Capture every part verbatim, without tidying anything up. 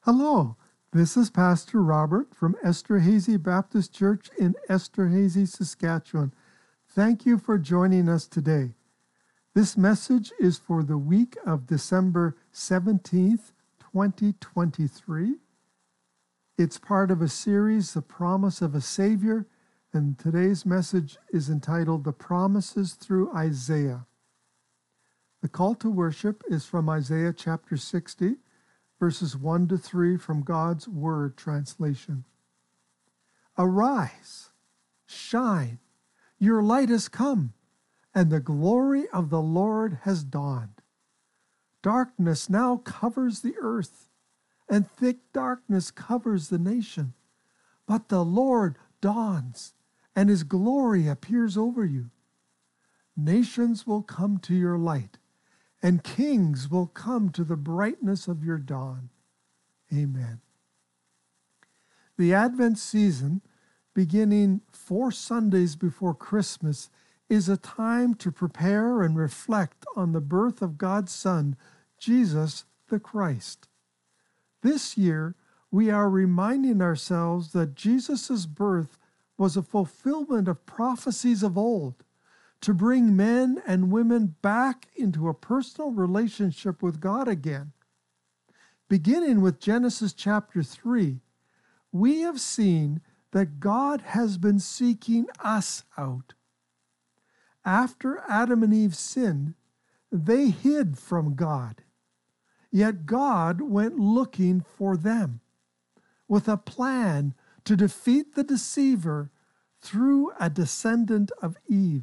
Hello, this is Pastor Robert from Esterhazy Baptist Church in Esterhazy, Saskatchewan. Thank you for joining us today. This message is for the week of December seventeenth, twenty twenty-three. It's part of a series, The Promise of a Savior, and today's message is entitled The Promises Through Isaiah. The call to worship is from Isaiah chapter sixty, verses one to three from God's Word translation. Arise, shine, your light has come, and the glory of the Lord has dawned. Darkness now covers the earth, and thick darkness covers the nation. But the Lord dawns, and his glory appears over you. Nations will come to your light, and kings will come to the brightness of your dawn. Amen. The Advent season, beginning four Sundays before Christmas, is a time to prepare and reflect on the birth of God's Son, Jesus the Christ. This year, we are reminding ourselves that Jesus' birth was a fulfillment of prophecies of old, to bring men and women back into a personal relationship with God again. Beginning with Genesis chapter three, we have seen that God has been seeking us out. After Adam and Eve sinned, they hid from God. Yet God went looking for them with a plan to defeat the deceiver through a descendant of Eve.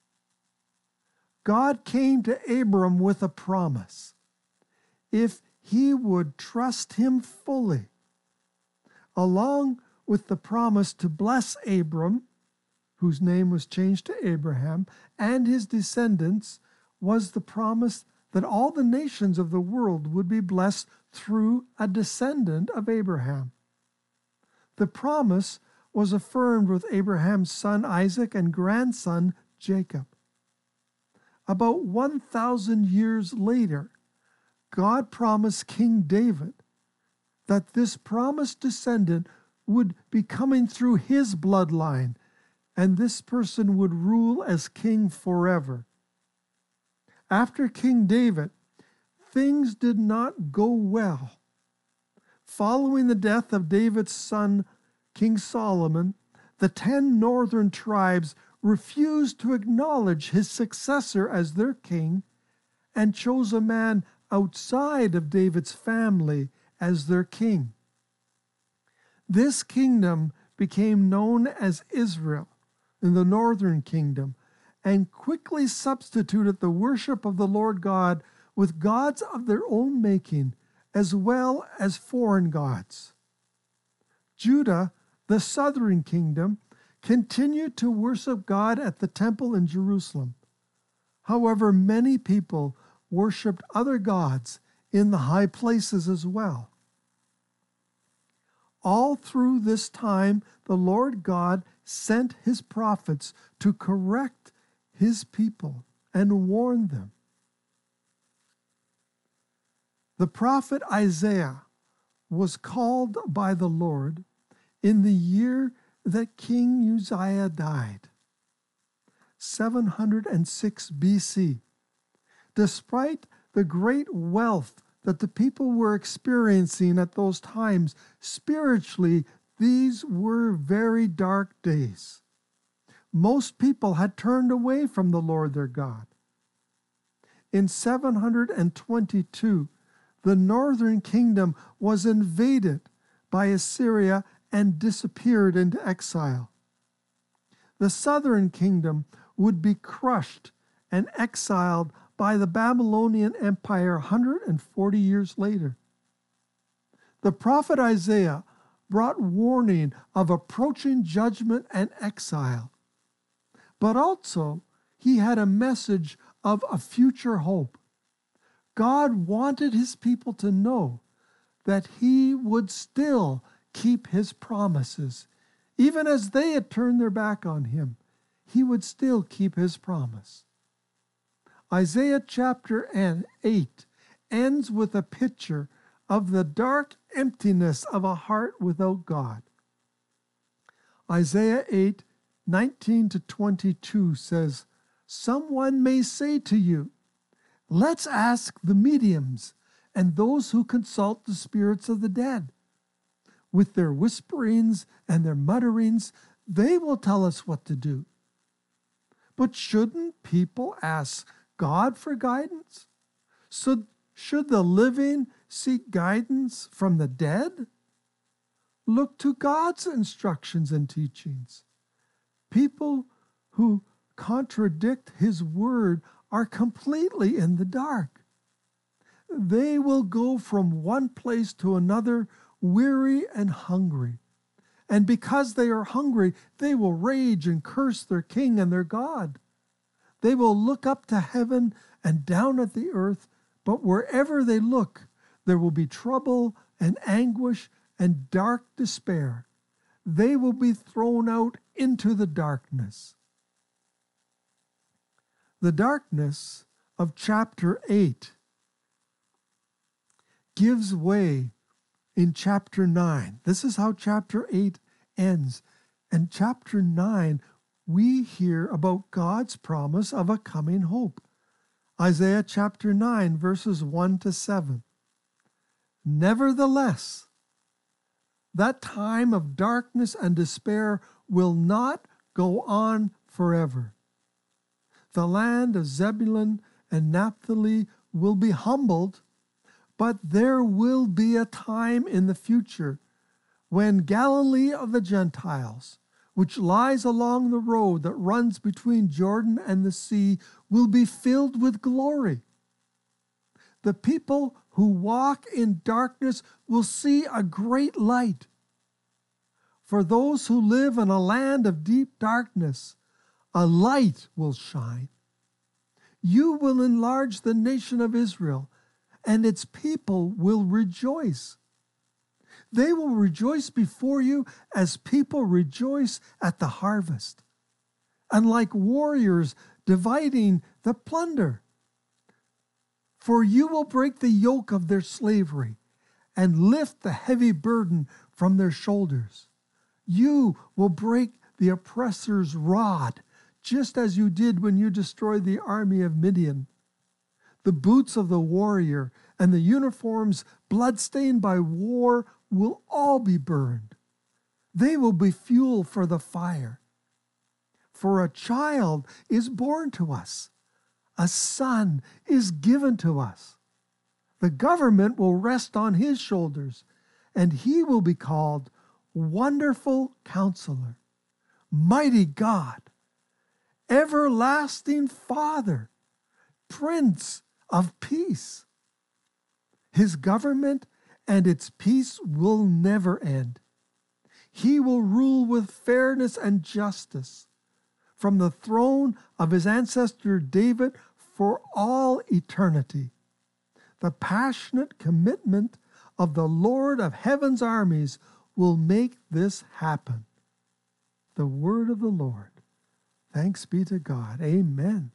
God came to Abram with a promise. If he would trust him fully, along with the promise to bless Abram, whose name was changed to Abraham, and his descendants, was the promise that all the nations of the world would be blessed through a descendant of Abraham. The promise was affirmed with Abraham's son Isaac and grandson Jacob. About one thousand years later, God promised King David that this promised descendant would be coming through his bloodline, and this person would rule as king forever. After King David, things did not go well. Following the death of David's son, King Solomon, the ten northern tribes refused to acknowledge his successor as their king and chose a man outside of David's family as their king. This kingdom became known as Israel in the northern kingdom and quickly substituted the worship of the Lord God with gods of their own making as well as foreign gods. Judah, the southern kingdom, continued to worship God at the temple in Jerusalem. However, many people worshipped other gods in the high places as well. All through this time, the Lord God sent his prophets to correct his people and warn them. The prophet Isaiah was called by the Lord in the year that King Uzziah died, seven hundred six B C. Despite the great wealth that the people were experiencing at those times, spiritually, these were very dark days. Most people had turned away from the Lord their God. In seven hundred twenty-two, the northern kingdom was invaded by Assyria and disappeared into exile. The southern kingdom would be crushed and exiled by the Babylonian Empire one hundred forty years later. The prophet Isaiah brought warning of approaching judgment and exile, but also he had a message of a future hope. God wanted his people to know that he would still keep his promises. Even as they had turned their back on him, he would still keep his promise. Isaiah chapter eight ends with a picture of the dark emptiness of a heart without God. Isaiah eight, nineteen to twenty-two says, "Someone may say to you, 'Let's ask the mediums and those who consult the spirits of the dead. With their whisperings and their mutterings, they will tell us what to do.' But shouldn't people ask God for guidance? So should the living seek guidance from the dead? Look to God's instructions and teachings. People who contradict his word are completely in the dark. They will go from one place to another, weary and hungry. And because they are hungry, they will rage and curse their king and their God. They will look up to heaven and down at the earth, but wherever they look, there will be trouble and anguish and dark despair. They will be thrown out into the darkness." The darkness of chapter eight gives way in chapter nine. This is how chapter eight ends. And chapter nine, we hear about God's promise of a coming hope. Isaiah chapter nine, verses one to seven. "Nevertheless, that time of darkness and despair will not go on forever. The land of Zebulun and Naphtali will be humbled, but there will be a time in the future when Galilee of the Gentiles, which lies along the road that runs between Jordan and the sea, will be filled with glory. The people who walk in darkness will see a great light. For those who live in a land of deep darkness, a light will shine. You will enlarge the nation of Israel, and its people will rejoice. They will rejoice before you as people rejoice at the harvest, and like warriors dividing the plunder. For you will break the yoke of their slavery and lift the heavy burden from their shoulders. You will break the oppressor's rod, just as you did when you destroyed the army of Midian. The boots of the warrior and the uniforms bloodstained by war will all be burned. They will be fuel for the fire. For a child is born to us, a son is given to us. The government will rest on his shoulders, and he will be called Wonderful Counselor, Mighty God, Everlasting Father, Prince of Peace. His government and its peace will never end. He will rule with fairness and justice from the throne of his ancestor David for all eternity. The passionate commitment of the Lord of heaven's armies will make this happen. The word of the Lord. Thanks be to God. Amen.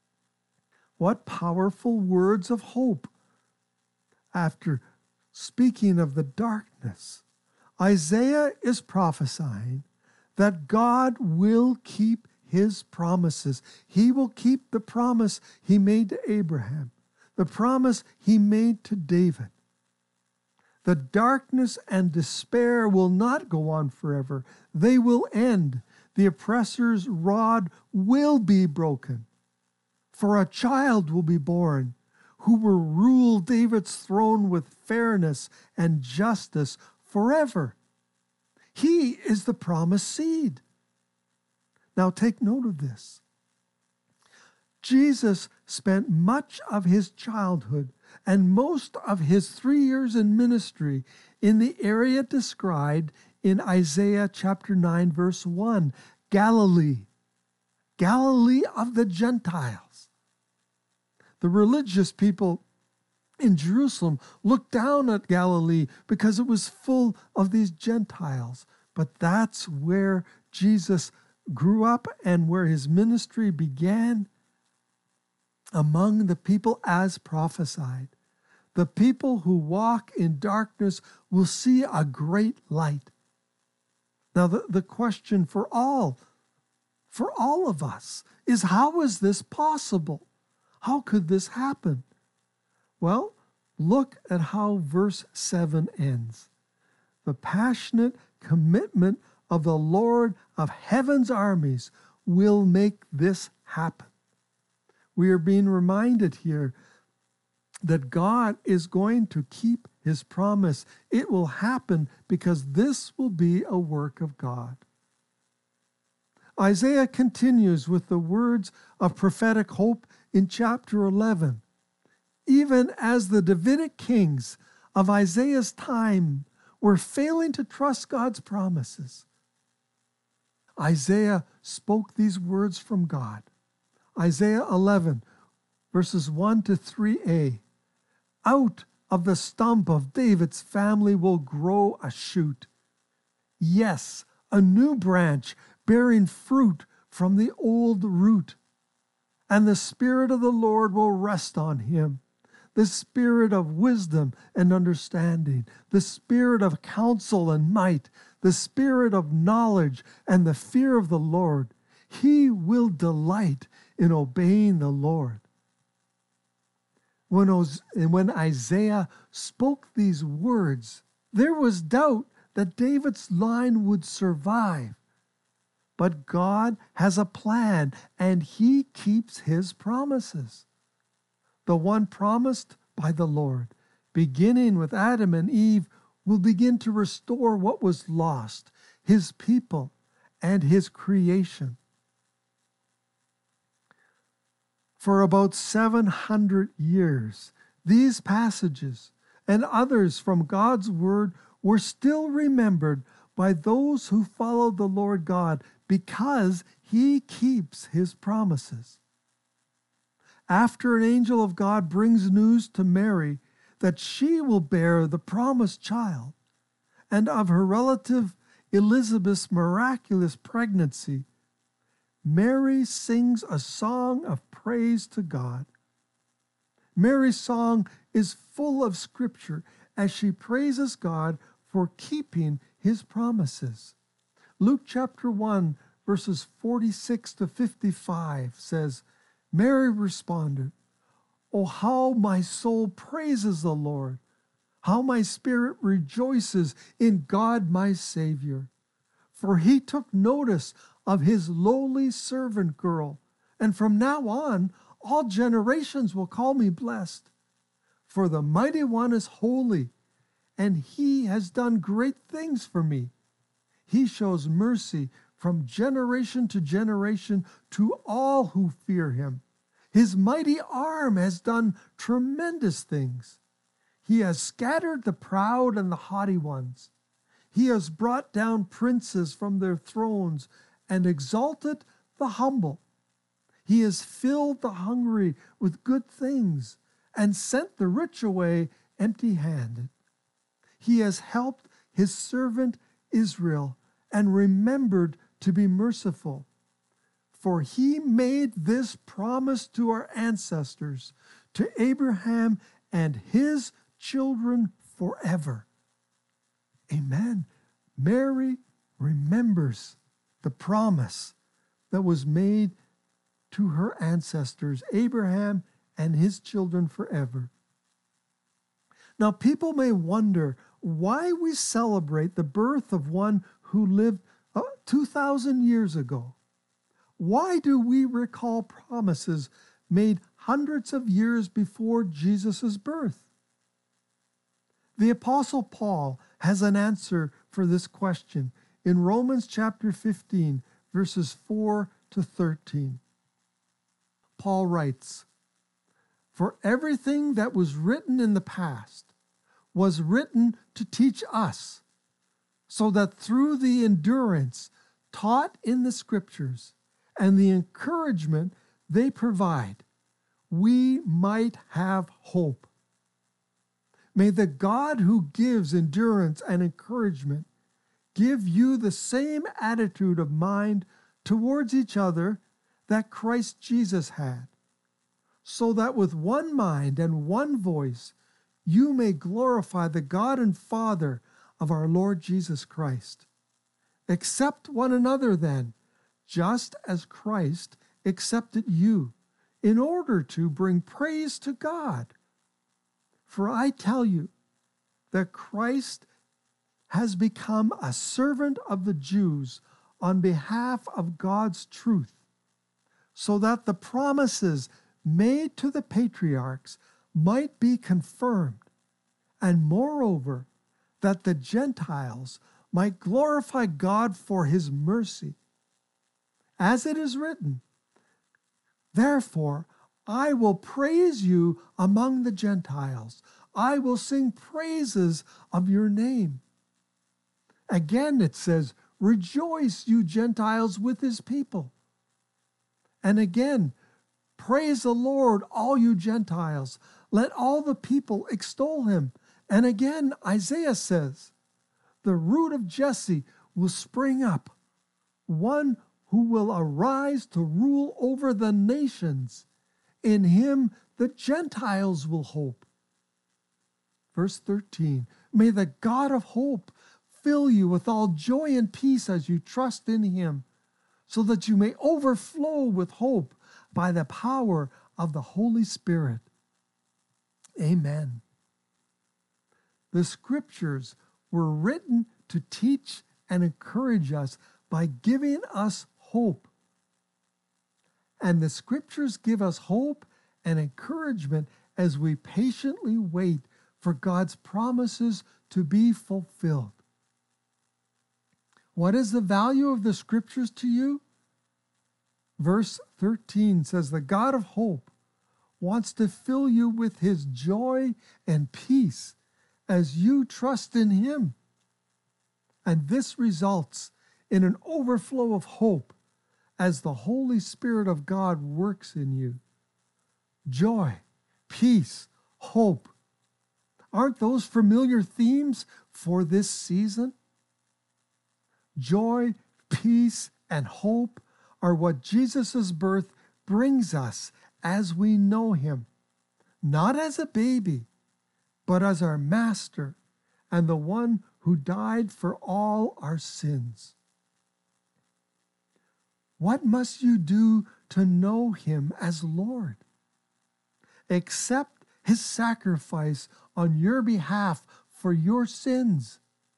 What powerful words of hope. After speaking of the darkness, Isaiah is prophesying that God will keep his promises. He will keep the promise he made to Abraham, the promise he made to David. The darkness and despair will not go on forever. They will end. The oppressor's rod will be broken. For a child will be born who will rule David's throne with fairness and justice forever. He is the promised seed. Now take note of this. Jesus spent much of his childhood and most of his three years in ministry in the area described in Isaiah chapter nine, verse one, Galilee, Galilee of the Gentiles. The religious people in Jerusalem looked down at Galilee because it was full of these Gentiles. But that's where Jesus grew up and where his ministry began, among the people as prophesied. The people who walk in darkness will see a great light. Now, the, the question for all, for all of us is, how is this possible? How could this happen? Well, look at how verse seven ends. The passionate commitment of the Lord of heaven's armies will make this happen. We are being reminded here that God is going to keep his promise. It will happen because this will be a work of God. Isaiah continues with the words of prophetic hope in chapter eleven. Even as the Davidic kings of Isaiah's time were failing to trust God's promises, Isaiah spoke these words from God. Isaiah eleven, verses one to three a. Out of the stump of David's family will grow a shoot. Yes, a new branch bearing fruit from the old root. And the Spirit of the Lord will rest on him, the Spirit of wisdom and understanding, the Spirit of counsel and might, the Spirit of knowledge and the fear of the Lord. He will delight in obeying the Lord. When, when Isaiah spoke these words, there was doubt that David's line would survive. But God has a plan, and he keeps his promises. The one promised by the Lord, beginning with Adam and Eve, will begin to restore what was lost, his people and his creation. For about seven hundred years, these passages and others from God's word were still remembered by those who followed the Lord God because he keeps his promises. After an angel of God brings news to Mary that she will bear the promised child, and of her relative Elizabeth's miraculous pregnancy, Mary sings a song of praise to God. Mary's song is full of scripture as she praises God for keeping his promises. Luke chapter one, verses forty-six to fifty-five says, Mary responded, "Oh, how my soul praises the Lord, how my spirit rejoices in God my Savior. For he took notice of his lowly servant girl, and from now on all generations will call me blessed. For the Mighty One is holy, and he has done great things for me. He shows mercy from generation to generation to all who fear him. His mighty arm has done tremendous things. He has scattered the proud and the haughty ones. He has brought down princes from their thrones and exalted the humble. He has filled the hungry with good things and sent the rich away empty-handed. He has helped his servant Israel and remembered to be merciful. For he made this promise to our ancestors, to Abraham and his children forever." Amen. Mary remembers the promise that was made to her ancestors, Abraham and his children forever. Now, people may wonder why we celebrate the birth of one who lived uh, two thousand years ago. Why do we recall promises made hundreds of years before Jesus' birth? The Apostle Paul has an answer for this question in Romans chapter fifteen, verses four to thirteen. Paul writes, "For everything that was written in the past was written to teach us, so that through the endurance taught in the Scriptures and the encouragement they provide, we might have hope. May the God who gives endurance and encouragement give you the same attitude of mind towards each other that Christ Jesus had, so that with one mind and one voice you may glorify the God and Father of our Lord Jesus Christ. Accept one another then, just as Christ accepted you, in order to bring praise to God. For I tell you that Christ has become a servant of the Jews on behalf of God's truth, so that the promises made to the patriarchs might be confirmed, and moreover, that the Gentiles might glorify God for his mercy. As it is written, therefore, I will praise you among the Gentiles. I will sing praises of your name. Again, it says, rejoice, you Gentiles, with his people. And again, praise the Lord, all you Gentiles. Let all the people extol him. And again, Isaiah says, the root of Jesse will spring up, one who will arise to rule over the nations. In him the Gentiles will hope. Verse thirteen, may the God of hope fill you with all joy and peace as you trust in him, so that you may overflow with hope by the power of the Holy Spirit. Amen. The scriptures were written to teach and encourage us by giving us hope. And the scriptures give us hope and encouragement as we patiently wait for God's promises to be fulfilled. What is the value of the scriptures to you? Verse thirteen says, the God of hope wants to fill you with his joy and peace as you trust in him. And this results in an overflow of hope as the Holy Spirit of God works in you. Joy, peace, hope. Aren't those familiar themes for this season? Joy, peace, and hope are what Jesus' birth brings us as we know him, not as a baby, but as our master and the one who died for all our sins. What must you do to know him as Lord? Accept his sacrifice on your behalf for your sins.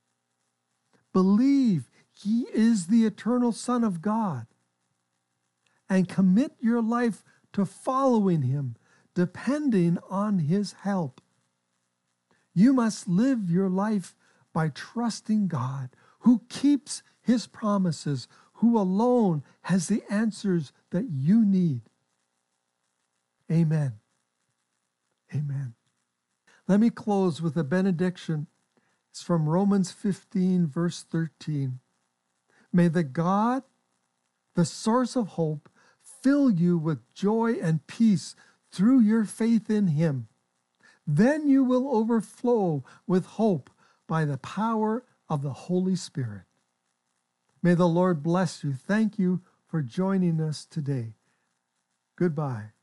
Believe he is the eternal Son of God, and commit your life to following him, depending on his help. You must live your life by trusting God, who keeps his promises, who alone has the answers that you need. Amen. Amen. Let me close with a benediction. It's from Romans fifteen, verse thirteen. May the God, the source of hope, fill you with joy and peace through your faith in him. Then you will overflow with hope by the power of the Holy Spirit. May the Lord bless you. Thank you for joining us today. Goodbye.